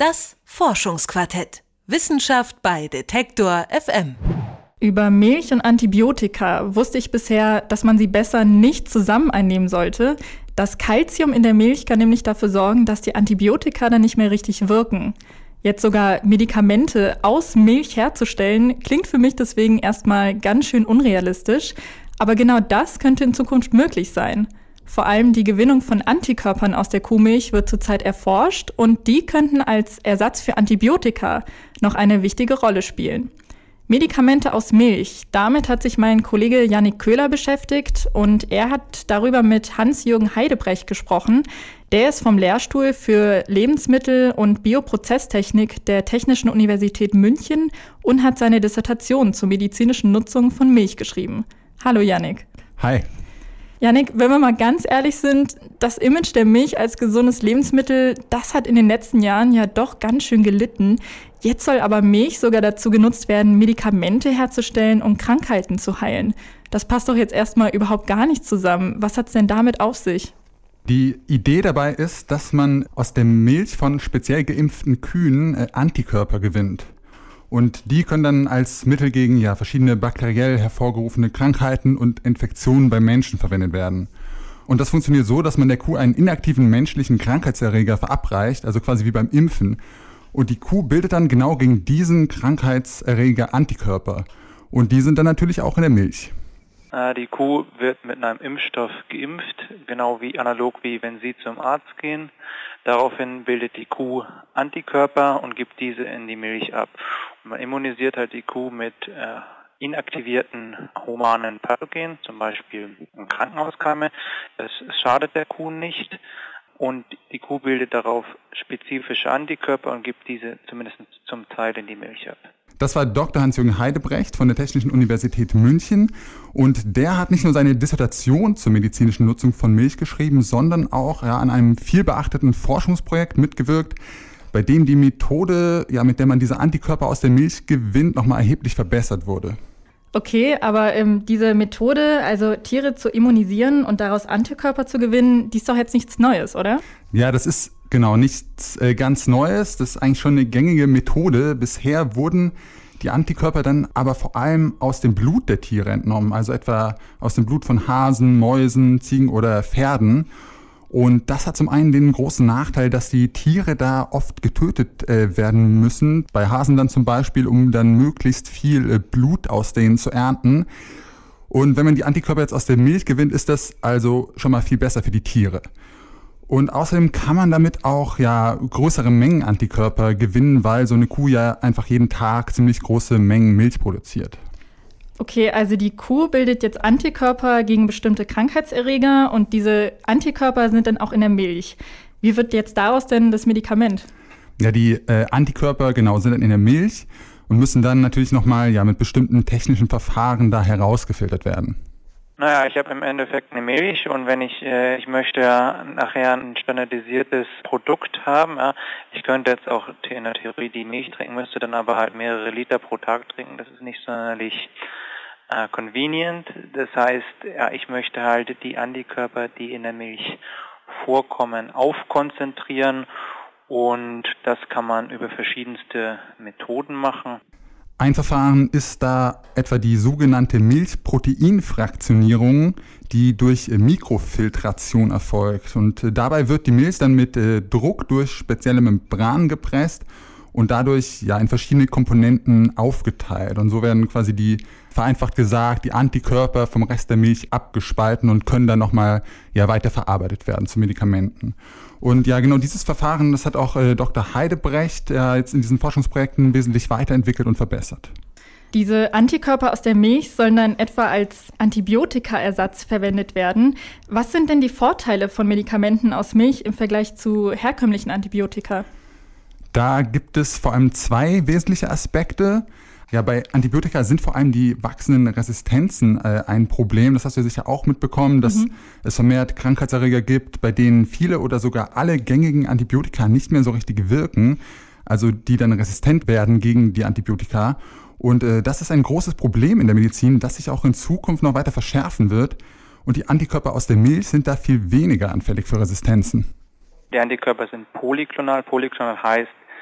Das Forschungsquartett. Wissenschaft bei Detektor FM. Über Milch und Antibiotika wusste ich bisher, dass man sie besser nicht zusammen einnehmen sollte. Das Calcium in der Milch kann nämlich dafür sorgen, dass die Antibiotika dann nicht mehr richtig wirken. Jetzt sogar Medikamente aus Milch herzustellen, klingt für mich deswegen erstmal ganz schön unrealistisch. Aber genau das könnte in Zukunft möglich sein. Vor allem die Gewinnung von Antikörpern aus der Kuhmilch wird zurzeit erforscht und die könnten als Ersatz für Antibiotika noch eine wichtige Rolle spielen. Medikamente aus Milch, damit hat sich mein Kollege Yannick Köhler beschäftigt und er hat darüber mit Hans-Jürgen Heidebrecht gesprochen. Der ist vom Lehrstuhl für Lebensmittel- und Bioprozesstechnik der Technischen Universität München und hat seine Dissertation zur medizinischen Nutzung von Milch geschrieben. Hallo Yannick. Hi. Yannick, wenn wir mal ganz ehrlich sind, das Image der Milch als gesundes Lebensmittel, das hat in den letzten Jahren ja doch ganz schön gelitten. Jetzt soll aber Milch sogar dazu genutzt werden, Medikamente herzustellen, um Krankheiten zu heilen. Das passt doch jetzt erstmal überhaupt gar nicht zusammen. Was hat's denn damit auf sich? Die Idee dabei ist, dass man aus der Milch von speziell geimpften Kühen Antikörper gewinnt. Und die können dann als Mittel gegen verschiedene bakteriell hervorgerufene Krankheiten und Infektionen bei Menschen verwendet werden. Und das funktioniert so, dass man der Kuh einen inaktiven menschlichen Krankheitserreger verabreicht, also quasi wie beim Impfen. Und die Kuh bildet dann genau gegen diesen Krankheitserreger Antikörper. Und die sind dann natürlich auch in der Milch. Die Kuh wird mit einem Impfstoff geimpft, genau wie analog wie wenn Sie zum Arzt gehen. Daraufhin bildet die Kuh Antikörper und gibt diese in die Milch ab. Und man immunisiert halt die Kuh mit inaktivierten humanen Pathogenen, zum Beispiel Krankenhauskeime. Das schadet der Kuh nicht. Und die Kuh bildet darauf spezifische Antikörper und gibt diese zumindest zum Teil in die Milch ab. Das war Dr. Hans-Jürgen Heidebrecht von der Technischen Universität München. Und der hat nicht nur seine Dissertation zur medizinischen Nutzung von Milch geschrieben, sondern auch an einem vielbeachteten Forschungsprojekt mitgewirkt, bei dem die Methode, mit der man diese Antikörper aus der Milch gewinnt, nochmal erheblich verbessert wurde. Okay, aber diese Methode, also Tiere zu immunisieren und daraus Antikörper zu gewinnen, die ist doch jetzt nichts Neues, oder? Ja, das ist genau nichts ganz Neues. Das ist eigentlich schon eine gängige Methode. Bisher wurden die Antikörper dann aber vor allem aus dem Blut der Tiere entnommen, also etwa aus dem Blut von Hasen, Mäusen, Ziegen oder Pferden. Und das hat zum einen den großen Nachteil, dass die Tiere da oft getötet werden müssen. Bei Hasen dann zum Beispiel, um dann möglichst viel Blut aus denen zu ernten. Und wenn man die Antikörper jetzt aus der Milch gewinnt, ist das also schon mal viel besser für die Tiere. Und außerdem kann man damit auch größere Mengen Antikörper gewinnen, weil so eine Kuh einfach jeden Tag ziemlich große Mengen Milch produziert. Okay, also die Kuh bildet jetzt Antikörper gegen bestimmte Krankheitserreger und diese Antikörper sind dann auch in der Milch. Wie wird jetzt daraus denn das Medikament? Ja, die Antikörper sind dann in der Milch und müssen dann natürlich nochmal mit bestimmten technischen Verfahren da herausgefiltert werden. Naja, ich habe im Endeffekt eine Milch und wenn ich möchte nachher ein standardisiertes Produkt haben, ich könnte jetzt auch in der Theorie die Milch trinken, müsste dann aber halt mehrere Liter pro Tag trinken. Das ist nicht sonderlich convenient. Das heißt, ich möchte halt die Antikörper, die in der Milch vorkommen, aufkonzentrieren und das kann man über verschiedenste Methoden machen. Ein Verfahren ist da etwa die sogenannte Milchproteinfraktionierung, die durch Mikrofiltration erfolgt. Und dabei wird die Milch dann mit Druck durch spezielle Membranen gepresst und dadurch in verschiedene Komponenten aufgeteilt. Und so werden quasi vereinfacht gesagt, die Antikörper vom Rest der Milch abgespalten und können dann nochmal weiter verarbeitet werden zu Medikamenten. Und genau dieses Verfahren, das hat auch Dr. Heidebrecht jetzt in diesen Forschungsprojekten wesentlich weiterentwickelt und verbessert. Diese Antikörper aus der Milch sollen dann etwa als Antibiotikaersatz verwendet werden. Was sind denn die Vorteile von Medikamenten aus Milch im Vergleich zu herkömmlichen Antibiotika? Da gibt es vor allem zwei wesentliche Aspekte. Bei Antibiotika sind vor allem die wachsenden Resistenzen ein Problem. Das hast du ja sicher auch mitbekommen, dass es vermehrt Krankheitserreger gibt, bei denen viele oder sogar alle gängigen Antibiotika nicht mehr so richtig wirken, also die dann resistent werden gegen die Antibiotika. Und das ist ein großes Problem in der Medizin, das sich auch in Zukunft noch weiter verschärfen wird. Und die Antikörper aus der Milch sind da viel weniger anfällig für Resistenzen. Die Antikörper sind polyklonal. Polyklonal heißt,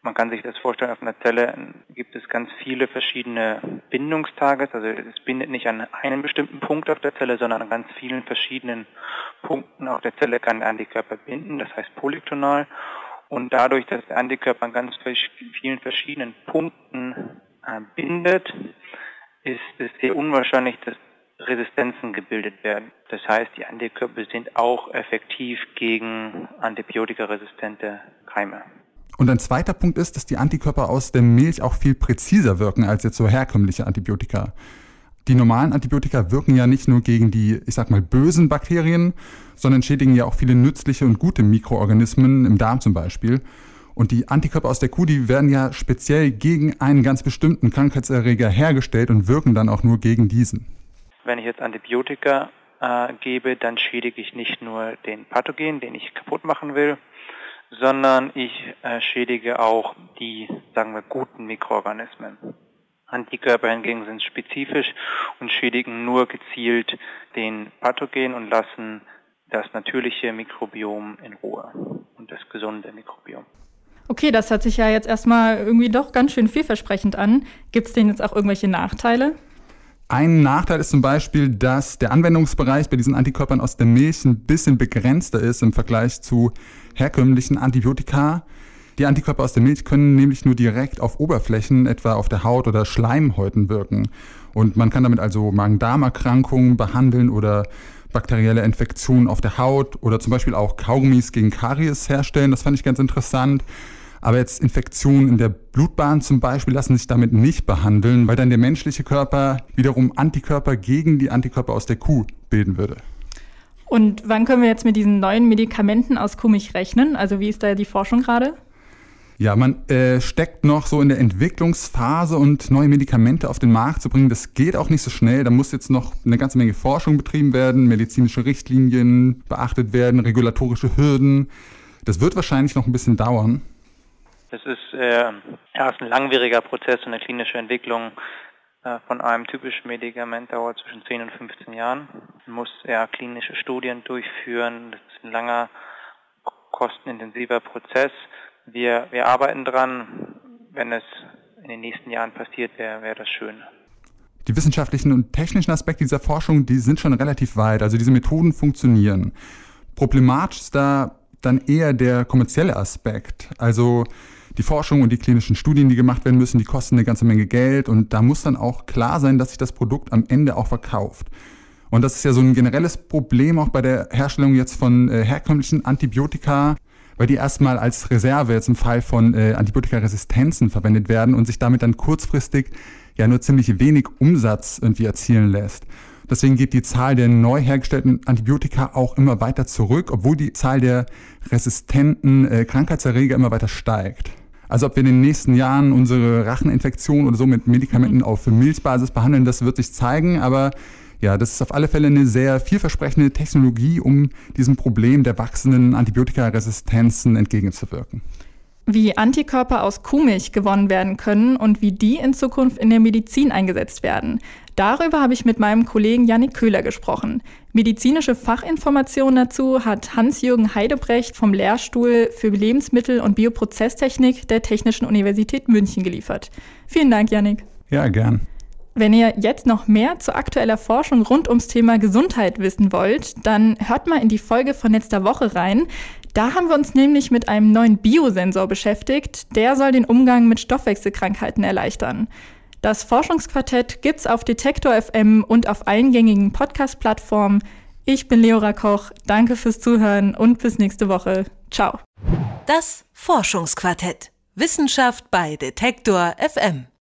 Man kann sich das vorstellen, auf einer Zelle gibt es ganz viele verschiedene Bindungstargets. Also es bindet nicht an einem bestimmten Punkt auf der Zelle, sondern an ganz vielen verschiedenen Punkten auf der Zelle kann der Antikörper binden, das heißt polyklonal. Und dadurch, dass der Antikörper an ganz vielen verschiedenen Punkten bindet, ist es sehr unwahrscheinlich, dass Resistenzen gebildet werden. Das heißt, die Antikörper sind auch effektiv gegen antibiotikaresistente Keime. Und ein zweiter Punkt ist, dass die Antikörper aus der Milch auch viel präziser wirken als jetzt so herkömmliche Antibiotika. Die normalen Antibiotika wirken ja nicht nur gegen die, bösen Bakterien, sondern schädigen ja auch viele nützliche und gute Mikroorganismen, im Darm zum Beispiel. Und die Antikörper aus der Kuh, die werden ja speziell gegen einen ganz bestimmten Krankheitserreger hergestellt und wirken dann auch nur gegen diesen. Wenn ich jetzt Antibiotika gebe, dann schädige ich nicht nur den Pathogen, den ich kaputt machen will, sondern ich schädige auch die, guten Mikroorganismen. Antikörper hingegen sind spezifisch und schädigen nur gezielt den Pathogen und lassen das natürliche Mikrobiom in Ruhe und das gesunde Mikrobiom. Okay, das hört sich ja jetzt erstmal irgendwie doch ganz schön vielversprechend an. Gibt es denn jetzt auch irgendwelche Nachteile? Ein Nachteil ist zum Beispiel, dass der Anwendungsbereich bei diesen Antikörpern aus der Milch ein bisschen begrenzter ist im Vergleich zu herkömmlichen Antibiotika. Die Antikörper aus der Milch können nämlich nur direkt auf Oberflächen, etwa auf der Haut oder Schleimhäuten wirken. Und man kann damit also Magen-Darm-Erkrankungen behandeln oder bakterielle Infektionen auf der Haut oder zum Beispiel auch Kaugummis gegen Karies herstellen. Das fand ich ganz interessant. Aber jetzt Infektionen in der Blutbahn zum Beispiel lassen sich damit nicht behandeln, weil dann der menschliche Körper wiederum Antikörper gegen die Antikörper aus der Kuh bilden würde. Und wann können wir jetzt mit diesen neuen Medikamenten aus Kuhmilch rechnen? Also wie ist da die Forschung gerade? Ja, man steckt noch so in der Entwicklungsphase und neue Medikamente auf den Markt zu bringen, das geht auch nicht so schnell. Da muss jetzt noch eine ganze Menge Forschung betrieben werden, medizinische Richtlinien beachtet werden, regulatorische Hürden. Das wird wahrscheinlich noch ein bisschen dauern. Das ist erst ein langwieriger Prozess und eine klinische Entwicklung von einem typischen Medikament dauert zwischen 10 und 15 Jahren. Man muss klinische Studien durchführen. Das ist ein langer, kostenintensiver Prozess. Wir arbeiten dran. Wenn es in den nächsten Jahren passiert, wäre das schön. Die wissenschaftlichen und technischen Aspekte dieser Forschung, die sind schon relativ weit. Also diese Methoden funktionieren. Problematisch ist da dann eher der kommerzielle Aspekt. Also die Forschung und die klinischen Studien, die gemacht werden müssen, die kosten eine ganze Menge Geld. Und da muss dann auch klar sein, dass sich das Produkt am Ende auch verkauft. Und das ist ja so ein generelles Problem auch bei der Herstellung jetzt von herkömmlichen Antibiotika, weil die erstmal als Reserve jetzt im Fall von Antibiotikaresistenzen verwendet werden und sich damit dann kurzfristig ja nur ziemlich wenig Umsatz irgendwie erzielen lässt. Deswegen geht die Zahl der neu hergestellten Antibiotika auch immer weiter zurück, obwohl die Zahl der resistenten Krankheitserreger immer weiter steigt. Also ob wir in den nächsten Jahren unsere Racheninfektion oder so mit Medikamenten auf Milchbasis behandeln, das wird sich zeigen, aber ja, das ist auf alle Fälle eine sehr vielversprechende Technologie, um diesem Problem der wachsenden Antibiotikaresistenzen entgegenzuwirken. Wie Antikörper aus Kuhmilch gewonnen werden können und wie die in Zukunft in der Medizin eingesetzt werden. Darüber habe ich mit meinem Kollegen Yannick Köhler gesprochen. Medizinische Fachinformationen dazu hat Hans-Jürgen Heidebrecht vom Lehrstuhl für Lebensmittel- und Bioprozesstechnik der Technischen Universität München geliefert. Vielen Dank, Yannick. Ja, gern. Wenn ihr jetzt noch mehr zu aktueller Forschung rund ums Thema Gesundheit wissen wollt, dann hört mal in die Folge von letzter Woche rein. Da haben wir uns nämlich mit einem neuen Biosensor beschäftigt. Der soll den Umgang mit Stoffwechselkrankheiten erleichtern. Das Forschungsquartett gibt's auf Detektor FM und auf allen gängigen Podcast-Plattformen. Ich bin Leora Koch. Danke fürs Zuhören und bis nächste Woche. Ciao. Das Forschungsquartett. Wissenschaft bei Detektor FM.